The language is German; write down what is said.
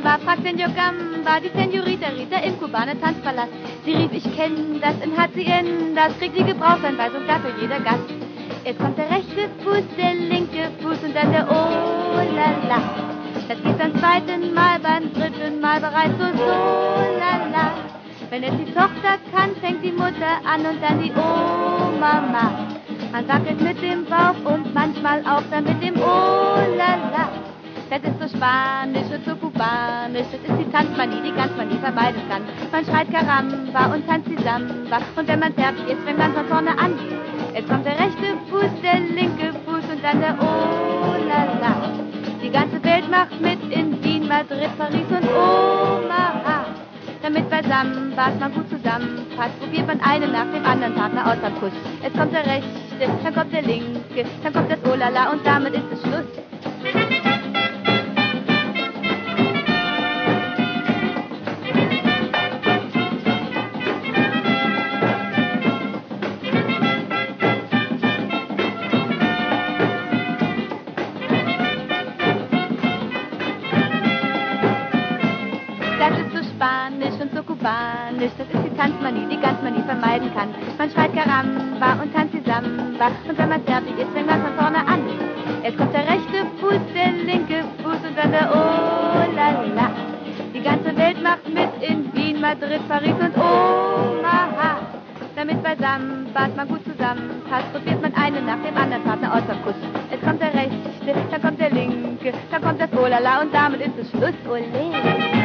Samba, fragt Senor Gamba, die Senorita Rita im kubaner Tanzpalast. Sie rief, ich kenn das in Haciendas, kriegt die Gebrauchsanweisung dafür jeder Gast. Jetzt kommt der rechte Fuß, der linke Fuß und dann der Oh la la. Das geht beim zweiten Mal, beim dritten Mal bereits so la la. Wenn es die Tochter kann, fängt die Mutter an und dann die Oh Mama. Man wackelt mit dem Bauch und manchmal auch dann mit dem Oh la la. Das ist so spanisch und so kubanisch, das ist die Tanzmanie, die ganz man nie vermeiden kann. Man schreit Caramba und tanzt die Samba und wenn man fertig ist, fängt man von vorne an. Jetzt kommt der rechte Fuß, der linke Fuß und dann der Oh la la. Die ganze Welt macht mit in Wien, Madrid, Paris und Omaha. Damit bei Sambas man gut zusammenpasst, probiert man einen nach dem anderen Partner aus am Kuss. Jetzt kommt der rechte, dann kommt der linke, dann kommt das Oh la la und damit ist es Schluss. Das ist so spanisch und so kubanisch, das ist die Tanzmanie, die ganz man nie vermeiden kann. Man schreit Caramba und tanzt die Samba und wenn man fertig ist, fängt man von vorne an. Jetzt kommt der rechte Fuß, der linke Fuß und dann der Oh la la. Die ganze Welt macht mit in Wien, Madrid, Paris und Omaha. Damit bei Sambas man gut zusammenpasst, probiert man einen nach dem anderen Partner aus am Kuss. Jetzt kommt der rechte, dann kommt der linke, dann kommt das Oh la la und damit ist es Schluss, ole.